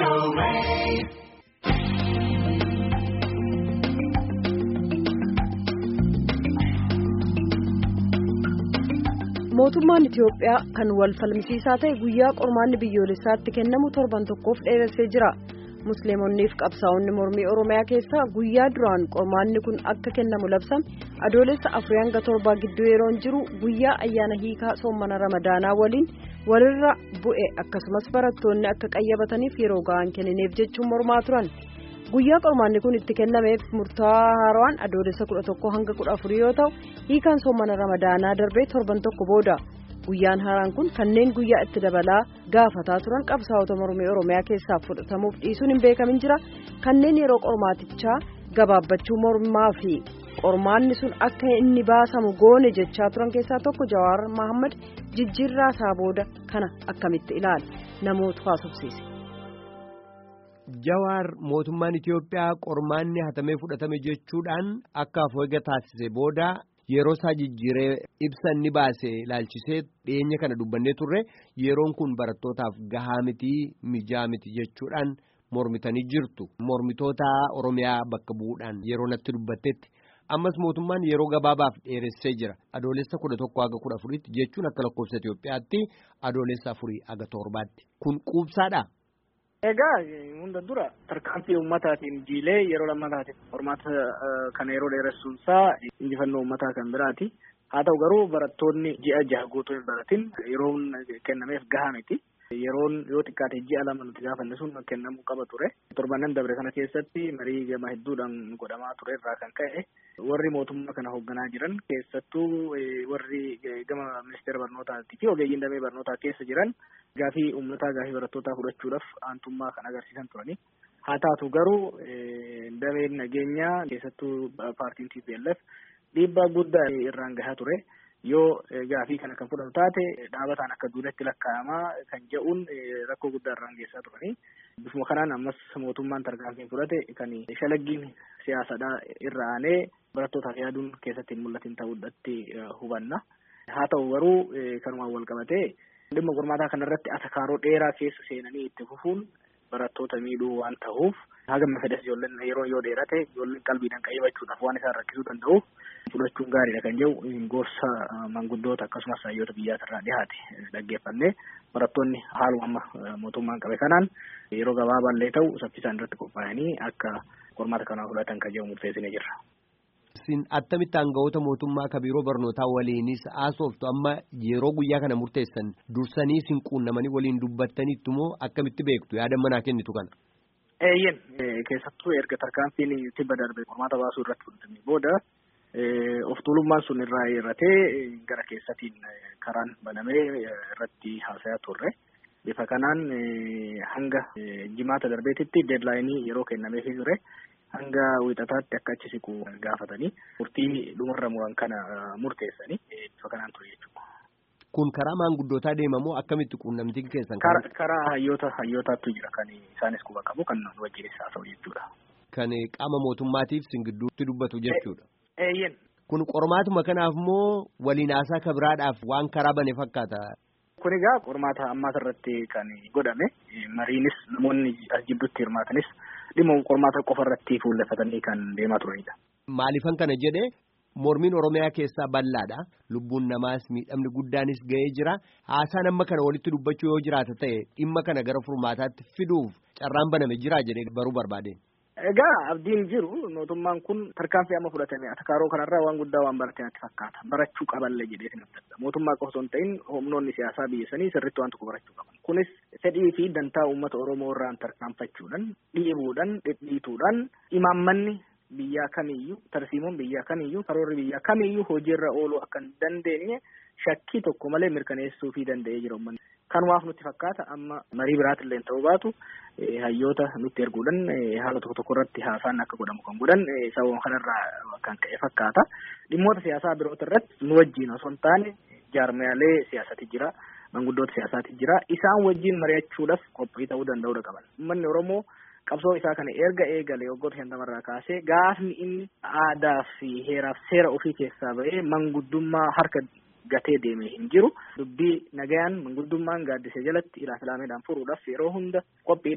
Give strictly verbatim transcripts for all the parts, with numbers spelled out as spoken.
Mootummaan Itiyoophiyaa kan wal falmisiisaa ta'e guyyaa qormaanni biyyoolessaatti kennamu torban tokkoof dheeressee jira. Musliimonni qabsaa'onni mormii Oromiyaa keessaa guyyaa duraan qormaanni kun akka kennamu labsame adoolessa afurii hanga torbaa gidduu yeroon jiru guyyaa ayyaana hiikaa soomana Ramadaanaa waliin walirra bu'e akkasumas barattoonni akka qayyabataniif yeroo ga'an kennineef jechuun mormaa turan. Guyyaa qormaanni kun itti kennameef murtaa'aa haaraan adoolessa kudha tokko hanga kudha afurii yoo ta'u hiikaan soomana Ramadaanaa darbee torban tokko booda. Guyyaan haaraan kun kanneen guyyaa itti dabalaa gaafataa turan qabsaa'ota mormii Oromiyaa keessaa fudhatamuuf dhiisuun hin beekamin jira. Kanneen yeroo qormaatichaa gabaabbachuu mormaa fi qormaanni sun akka inni baasamu goone jechaa turan keessaa tokko Jawaar Mohaammed jijjiirraa isaa booda kana akkamitti ilaala namoota haasofsiise. Jawaar mootummaan Itiyoophiyaa qormaanni hatamee fudhatame jechuudhaan akka afooga taasise booda yeroo isaa jijjiiree ibsa inni baase ilaalchisee dhiyeenya kana dubbannee turre yeroon kun barattootaaf gahaa miti mijaa miti jechuudhaan mormitanii jirtu. Mormitoota Oromiyaa bakka bu'uudhaan yeroo natti dubbattetti ammas mootummaan yeroo gabaabaaf dheeressee jira. Adoolessa kudha tokko haga kudha afuriitti jechuun akka lakkoofsa Itiyoophiyaatti adoolessa afurii haga torbaatti. Kun quubsaadha. Egaa hunda dura tarkaanfii ummataatiin jiilee yeroo lammataatiif qormaata kana yeroo dheeressuun isaa injifannoo ummataa kan biraati. Haa ta'u garuu barattoonni ji'a jaha guutuu hin baratin yeroon kennameef gahaa miti. Yeroon yoo xiqqaate ji'a lama nuti gaafanne sun kennamuu qaba ture. Torbannan dabre kana keessatti marii gama hedduudhaan godhamaa ture irraa kan ka'e warri mootummaa kana hoogganaa jiran keessattuu warri gama ministeera barnootaatii fi ogeeyyiin damee barnootaa keessa jiran gaafii uummataa gaafii barattootaa fudhachuudhaaf aantummaa kan agarsiisan turani. Haa taatu garuu dameen nageenyaa keessattuu paartiin T P L F dhiibbaa guddaa irraan gahaa ture. Yoo gaafii kana kan fudhatu taate dhaabataan akka duudatti lakkaa'amaa kan jedhuun rakkoo guddaa irraan geessaa turani. Bifuma kanaan ammas mootummaan tarkaanfii fudhate kan shalaggiin siyaasadhaa irra aanee barattootaaf yaaduun keessatti hin mul'atin ta'uudhaatti hubanna. Haa ta'u garuu kanumaan wal qabatee dhimma qormaataa kanarratti atakaaroo dheeraa keessa seenanii itti fufuun barattoota miidhuu waan ta'uuf hagam fedhes ijoolleen yeroo yoo dheerate ijoolleen qalbiidhaan qayyabachuudhaaf waan isaan rakkisuu danda'uuf fudhachuun gaariidha kan jedhu gorsa manguddoota akkasumas hayyoota biyyaatirraa dhihaate dhaggeeffannee barattoonni haaluma amma mootummaan qabe kanaan yeroo gabaabaallee ta'u saffisaan irratti qophaa'anii akka qormaata kanaa fudhatan kan jedhu murteessinee jirra. Sin attamitti aangawoota mootummaa akka biiroo barnootaa waliinis haasoftu amma yeroo guyyaa kana murteessan dursanii sin quunnamanii waliin dubbattaniittu moo akkamitti beektu yaada manaa kennitu kana? Eeyyen keessattuu erga tarkaanfiin tibba darbe qormaata baasuu irratti fudhatamee booda of tuulummaan sun irraa irratee gara keessatiin karaan banamee irratti haasayaa turre. Bifa kanaan hanga jimaata darbeetitti deedlaayinii yeroo kennameefii ture. Hanga wixataatti akka achi siqu gaafatanii murtii dhumarra muran kana murteessanii bifa kanaan ture jechuudha. Kun karaa maanguddootaa deemamoo akkamitti quunnamtiin keessan? Karaa hayyoota hayyootaatu jira kan isaanis quba qabu kan wajjinis haasa'u jechuudha. Kan qaama mootummaatiif sin gidduutti dubbatu jechuudha. Eeyyen. Kun qormaatuma kanaaf moo waliin haasaa kabiraadhaaf waan karaa bane fakkaata? Kun egaa qormaata ammaas irratti kan godhame mariinis namoonni as jidduutti hirmaatanis dhimma qormaata qofa irratti fuullefatanii kan deemaa turanidha. Maalifan kana jedhee mormiin Oromiyaa keessaa bal'aadha. Lubbuun namaas miidhamni guddaanis ga'ee jira. Haasaan amma kana walitti dubbachuu yoo jiraata ta'e dhimma kana gara furmaataatti fiduuf carraan baname jira jedhee baruu barbaade. Egaa abdiin jiru mootummaan kun tarkaanfii amma fudhatame atakaaroo kanarraa waan guddaa waan barate natti fakkaata. Barachuu qaballee jedhee natti mootummaa qofa osoo hin ta'in humnoonni siyaasaa biyya sanii sirriitti waan tokko barachuu qaban. Kunis fedhii fi dantaa uummata Oromoo irraan tarkaanfachuudhaan dhiibuudhaan dhidhiituudhaan imaammanni biyyaa kamiyyuu tarsiimoon biyyaa kamiyyuu karoorri biyyaa kamiyyuu hojiirra ooluu akka hin dandeenye shakkii tokko malee mirkaneessuu fi danda'ee jira uummanni. Kanumaaf nutti fakkaata amma marii biraatillee ta'uu baatu hayyoota nutti erguudhaan haala tokko tokko irratti haasaan akka godhamu kan godhan sababa kanarraa kan ka'e fakkaata. Dhimmoota siyaasaa biroota irratti nu wajjin osoo hin taane jaarmiyaalee siyaasati jira, manguddoota siyaasaati jira. Isaan wajjin mari'achuudhaaf qophii ta'uu danda'uudha qaban. Uummanni Oromoo qabsoo isaa kana erga eegale waggoota shantamarraa kaasee gaafni inni aadaa fi heeraaf seera ofii keessaa ba'ee manguddummaa harka gatee deemee hin jiru. Dubbii nagayaan manguddummaan gaaddisee jalatti ilaa filaameedhaan furuudhaaf yeroo hunda qophiidha.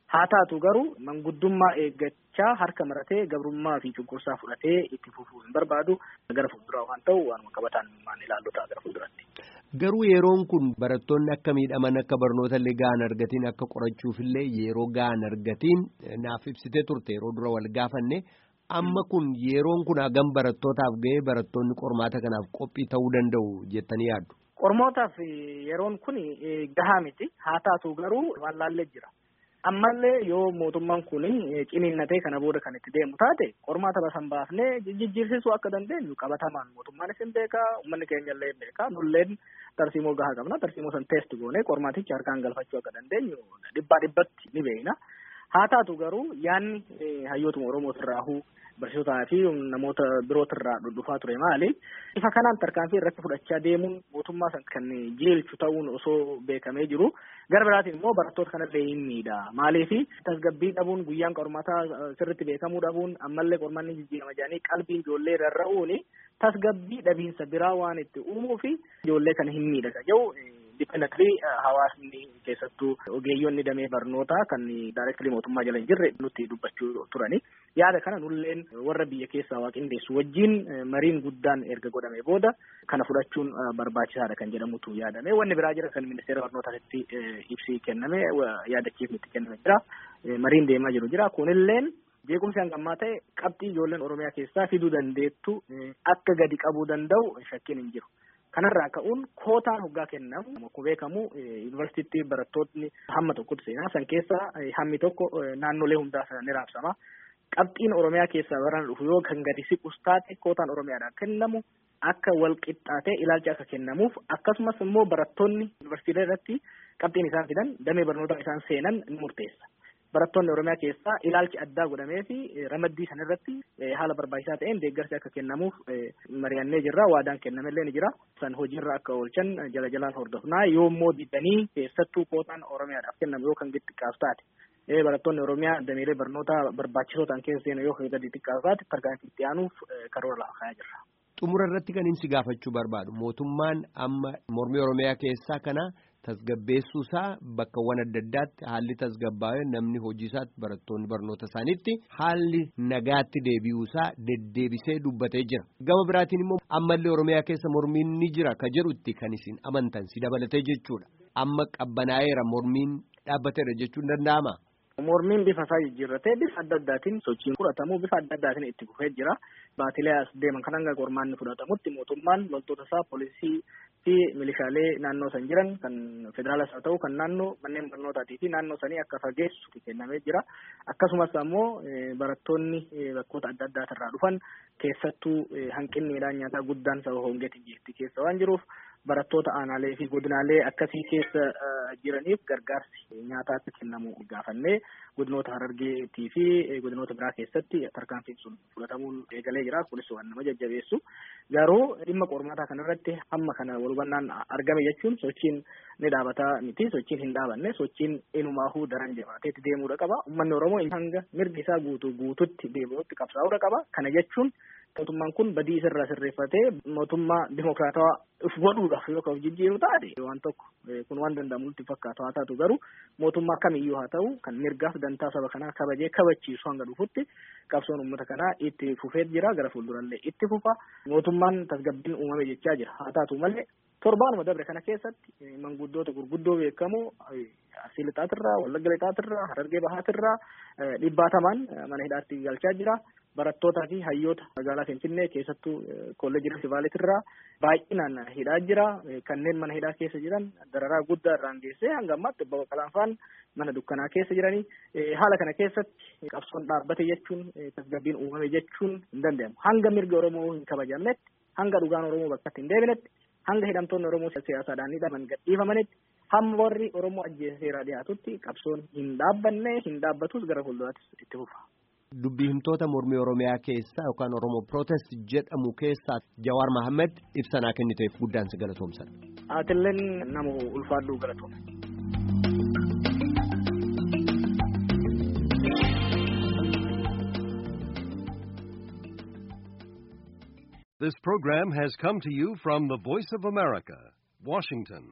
haa taatu garuu manguddummaa eeggachaa harka maratee gabrummaa fi cunqursaa fudhatee itti fufuu hin barbaadu gara fuulduraa waan ta'u waanuma qabataan maan ilaallota gara fuulduratti. Garuu yeroon kun barattoonni akka miidhaman akka barnoota illee gahan argatiin akka qorachuufillee yeroo gahan argatiin naaf ibsitee turte yeroo dura wal gaafanne amma kun yeroon kun hagam barattootaaf ga'ee barattoonni qormaata kanaaf qophii ta'uu danda'u jettanii yaaddu. Qormootaaf yeroon kun gahaa miti haa taatu garuu wallaallee jira. Ammallee yoo mootummaan kun ciniinnatee kana booda kan itti deemu taate qormaata basan baafnee jijjiirsisuu akka dandeenyu qabatamaan mootummaanis hin beekaa uummanni keenya illee hin beekaa nulleen tarsiimoo gahaa qabna tarsiimoo san teest goonee qormaaticha harkaan galfachuu akka dandeenyu dhibbaa dhibbatti ni beekna. Haa taatu garuu yaanni hayyootuma Oromootirraahuu barsiisotaa fi namoota birootirraa dhufaa ture maali? Ifa kanaan tarkaanfii irratti fudhachaa deemuun mootummaa san kan jeelchu ta'uun osoo beekamee jiru gara biraatiin immoo barattoota kanallee hin miidha. Maaliifi tasgabbii dhabuun guyyaan qormaataa sirriitti beekamuu dhabuun ammallee qormaanni jijjiirama jedhanii qalbiin ijoollee rarra'uuni tasgabbii dhabiinsa biraa waan itti uumuu fi ijoollee kana hin miidha jedhu dipendently hawaasni keessattuu ogeeyyonni damee barnootaa kan daayireektirii mootummaa jala hin jirre nutti dubbachuu turani. Yaada kana nulleen warra biyya keessaa waaqindeessu wajjin mariin guddaan erga godhamee booda kana fudhachuun barbaachisaadha kan jedhamutu yaadame. Wanni biraa jira kan ministeera barnootaatti ibsi kenname yaadachiifni itti kenname jira. Mariin deemaa jiru jira. Kunilleen jeequmsi hangammaa ta'e qabxii ijoolleen Oromiyaa keessaa fiduu dandeettu akka gadi qabuu danda'u shakkiin hin jiru. Kanarraa ka'uun kootaan hoggaa kennamu akkuma beekamu yuunivarsiitii barattoonni hamma tokkotti seenaa san keessa hammi tokko naannolee hundaa sana ni raabsama. Qabxiin Oromiyaa keessaa barana dhufu yoo kan gadi siqus taate kootaan Oromiyaadhaan kennamu akka wal qixxaatee ilaalcha akka kennamuuf akkasumas immoo barattoonni yuunivarsiitii irratti qabxiin isaan fidan damee barnootaa isaan seenan ni murteessa. Barattoonni Oromiyaa keessaa ilaalchi addaa godhamee fi ramaddii san irratti haala barbaachisaa ta'een deeggarsi akka kennamuuf mari'annee jirra. Waadaan kennamellee ni jira. San hojiirra akka oolchan jala jalaan hordofnaa yoo immoo diddanii keessattuu kootaan Oromiyaadhaaf kennamu yoo kan xiqqaaf taate barattoonni Oromiyaa dameelee barnoota barbaachisoo ta'an keessa seenan yoo kan gadi xiqqaaf taate tarkaanfii itti aanuuf karoora lafa kaa'aa jirra. Xumura irratti kan inni si gaafachuu barbaadu mootummaan amma mormii Oromiyaa keessaa kana tasgabbeessuu isaa bakkawwan adda addaatti haalli tasgabbaa'ee namni hojii isaatti barattoonni barnoota isaaniitti haalli nagaatti deebi'uu isaa deddeebisee dubbatee jira. Gama biraatiin immoo ammallee Oromiyaa keessa mormiin ni jira ka jedhutti kan isin amantan si dabalatee jechuudha. Amma qabbanaa'eera mormiin dhaabbateera jechuun danda'ama. Mormiin bifa isaa jijjiirratee bifa adda addaatiin sochiin fudhatamu bifa adda addaatiin itti fufee jira. Baatilee as deeman kan hanga qormaanni fudhatamutti mootummaan loltoota isaa poolisii fi milishaalee naannoo san jiran kan federaalas haa ta'u kan naannoo manneen barnootaatii fi naannoo sanii akka fageessu kennamee jira. Akkasumas ammoo barattoonni bakkoota adda addaatirraa dhufan keessattuu hanqinni midhaan nyaataa guddaan sababa hongeetiin jirti keessa waan jiruuf barattoota aanaalee fi godinaalee akkasii keessa jiraniif gargaarsi nyaataatti kennamu gaafannee godinoota Harargeetii fi godinoota biraa keessatti tarkaanfiin sun fudhatamuun eegalee jira. Kunis waan nama jajjabeessu. Garuu dhimma qormaataa kanarratti hamma kana wal hubannaan argame jechuun sochiin ni dhaabataa miti. Sochiin hin dhaabanne sochiin inumaahuu daran jabaateetti deemuudha qaba. Uummanni Oromoo hanga mirgi isaa guutuu guututti deemuutti qabsaa'uudha qaba. Kana jechuun mootummaan kun badii isirraa sirreeffatee mootummaa dimokiraatawaa if godhuudhaaf yoo ka'u jijjiiru taate waan tokko kun waan danda'amutti fakkaatu haa taatu garuu mootummaa kamiyyuu haa ta'u kan mirgaaf dantaa saba kanaa kabajee kabachiisu hanga dhufutti qabsoon uummata kanaa itti fufee jira gara fuuldurallee itti fufa mootummaan tasgabbiin uumame jechaa jira haa taatu malee torbaanuma dabre kana keessatti manguddoota gurguddoo beekamoo Arsii Lixaatirraa Wallagga Lixaatirraa Harargee Bahaatirraa dhibbaatamaan mana hidhaatti galchaa jira. Barattootaa fi hayyoota magaalaa Finfinnee keessattuu kolleejjii Rivaaleetirraa baay'inaan hidhaa jira. Kanneen mana hidhaa keessa jiran dararaa guddaa irraan geessee hanga ammaatti obbo Baqqalaan mana dukkanaa keessa jiranii. Haala kana keessatti qabsoon dhaabbate jechuun tasgabbiin uumame jechuun hin danda'amu. Hanga mirgi Oromoo hin kabajamnetti, hanga dhugaan Oromoo bakkatti hin deebinetti, hanga hidhamtoonni Oromoo siyaasaadhaan hidhaman gadhiifamanitti, hamma warri Oromoo ajjeeseeraa dhiyaatutti qabsoon hin dhaabbanne hin dhaabbatus gara fuulduraattis itti fufa. Dubbii himtoota mormii Oromiyaa keessaa yookaan Oromoo Protest jedhamu keessaa Jawaar Mohaammed ibsa naa kenniteef guddaan si galatoomsan. Aatilleen nama ulfaadhuu galatoomsa. This program has come to you from the Voice of America, Washington.